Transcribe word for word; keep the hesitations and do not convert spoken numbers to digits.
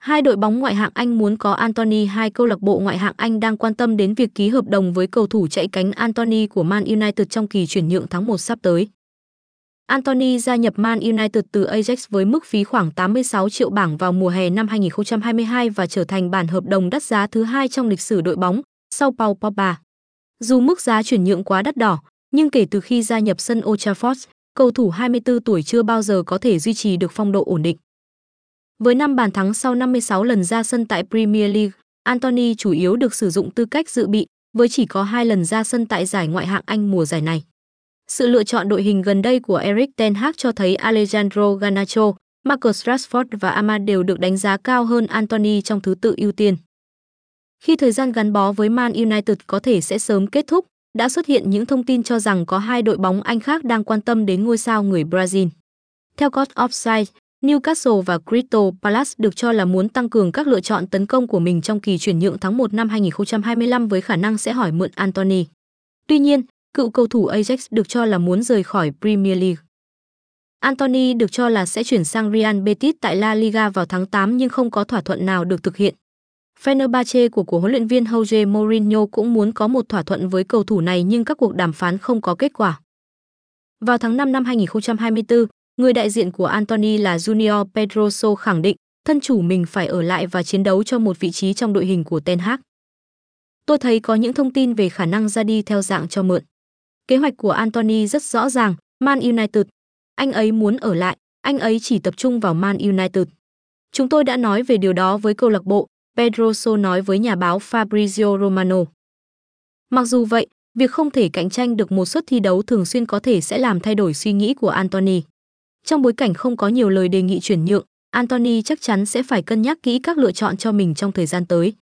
Hai đội bóng ngoại hạng Anh muốn có Anthony. Hai câu lạc bộ ngoại hạng Anh đang quan tâm đến việc ký hợp đồng với cầu thủ chạy cánh Anthony của Man United trong kỳ chuyển nhượng tháng một sắp tới. Anthony gia nhập Man United từ Ajax với mức phí khoảng tám mươi sáu triệu bảng vào mùa hè năm hai nghìn không trăm hai mươi hai và trở thành bản hợp đồng đắt giá thứ hai trong lịch sử đội bóng, sau Paul Pogba. Dù mức giá chuyển nhượng quá đắt đỏ, nhưng kể từ khi gia nhập sân Old Trafford, cầu thủ hai mươi tư tuổi chưa bao giờ có thể duy trì được phong độ ổn định. Với năm bàn thắng sau năm mươi sáu lần ra sân tại Premier League, Anthony chủ yếu được sử dụng tư cách dự bị, với chỉ có hai lần ra sân tại giải ngoại hạng Anh mùa giải này. Sự lựa chọn đội hình gần đây của Erik ten Hag cho thấy Alejandro Garnacho, Marcus Rashford và Amad đều được đánh giá cao hơn Anthony trong thứ tự ưu tiên. Khi thời gian gắn bó với Man United có thể sẽ sớm kết thúc, đã xuất hiện những thông tin cho rằng có hai đội bóng Anh khác đang quan tâm đến ngôi sao người Brazil. Theo Court Offside, Newcastle và Crystal Palace được cho là muốn tăng cường các lựa chọn tấn công của mình trong kỳ chuyển nhượng tháng một năm hai nghìn không trăm hai mươi lăm với khả năng sẽ hỏi mượn Anthony. Tuy nhiên, cựu cầu thủ Ajax được cho là muốn rời khỏi Premier League. Anthony được cho là sẽ chuyển sang Real Betis tại La Liga vào tháng tám nhưng không có thỏa thuận nào được thực hiện. Fenerbahce của của huấn luyện viên Jose Mourinho cũng muốn có một thỏa thuận với cầu thủ này nhưng các cuộc đàm phán không có kết quả. Vào tháng năm năm hai nghìn không trăm hai mươi tư, người đại diện của Anthony là Junior Pedroso khẳng định thân chủ mình phải ở lại và chiến đấu cho một vị trí trong đội hình của Ten Hag. Tôi thấy có những thông tin về khả năng ra đi theo dạng cho mượn. Kế hoạch của Anthony rất rõ ràng, Man United. Anh ấy muốn ở lại, anh ấy chỉ tập trung vào Man United. Chúng tôi đã nói về điều đó với câu lạc bộ, Pedroso nói với nhà báo Fabrizio Romano. Mặc dù vậy, việc không thể cạnh tranh được một suất thi đấu thường xuyên có thể sẽ làm thay đổi suy nghĩ của Anthony. Trong bối cảnh không có nhiều lời đề nghị chuyển nhượng, Anthony chắc chắn sẽ phải cân nhắc kỹ các lựa chọn cho mình trong thời gian tới.